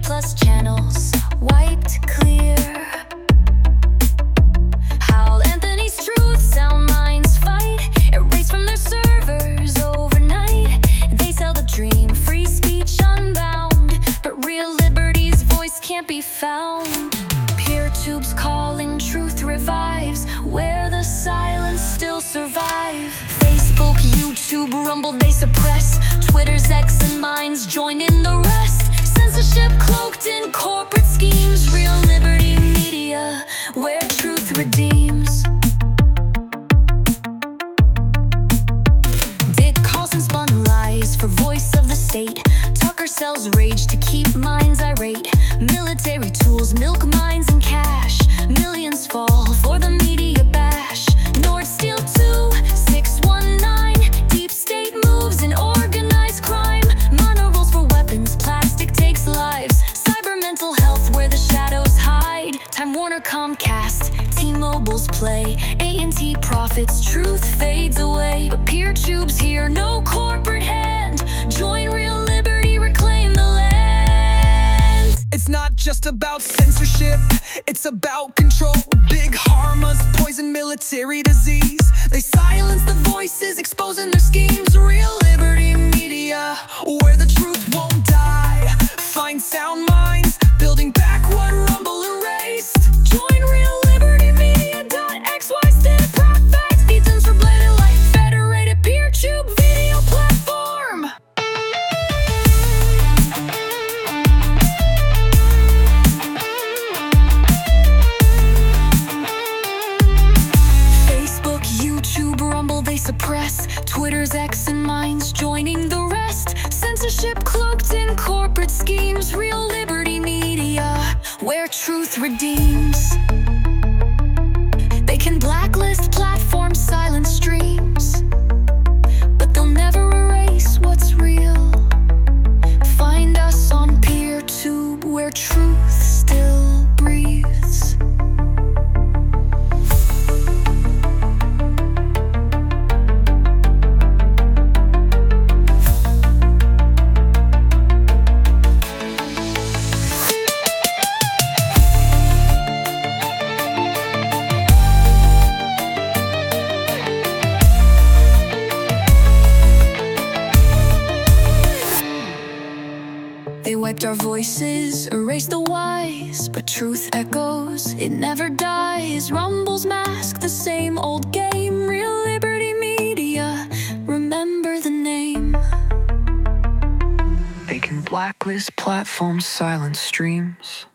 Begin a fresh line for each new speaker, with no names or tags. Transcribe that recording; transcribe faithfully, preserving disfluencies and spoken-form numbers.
plus channels wiped clear. Hal Anthony's Truth Sound Minds fight, erased from their servers overnight. They sell the dream, free speech unbound, but real liberty's voice can't be found. PeerTube's calling, truth revives where the silence still survive. Facebook, YouTube, Rumble, they suppress. Twitter's X and Minds join in the rest. Censorship cloaked in corporate schemes. Real liberty media, where truth redeems. Dick Carlson spun lies for voice of the state. Tucker sells rage to keep minds irate. Military tools milk minds and cash. Millions fall for the media bash. Nord Steel two, six one nine. Deep state moves in organized crime. Monorails for weapons, plastic takes lives. Cyber mental health where the shadows hide. Time Warner, Comcast, T-Mobile's play. A and T profits, truth fades away. But PeerTube's here, no corporate hand. Join real liberty, reclaim the land.
It's not just about censorship, it's about control. Big Pharma's poison military disease. They silence the voices, exposing their schemes. Real liberty media, where the truth won't die. Find sound minds, building back what Rumble erased. Join real liberty media dot x y. Stand proud facts, beatings for bladed light. Federated PeerTube video platform. Facebook, YouTube, Rumble, they suppress. Twitter's X and Minds joining the rest. Censorship cloaked in corporate schemes. Real liberty media, where truth redeems. They can blacklist platforms, silence streams, but they'll never erase what's real. Find us on PeerTube, where truth still breathes. They wiped our voices, erased the wise, but truth echoes, it never dies. Rumble's mask, the same old game. Real liberty media, remember the name. They can blacklist platforms, silence streams,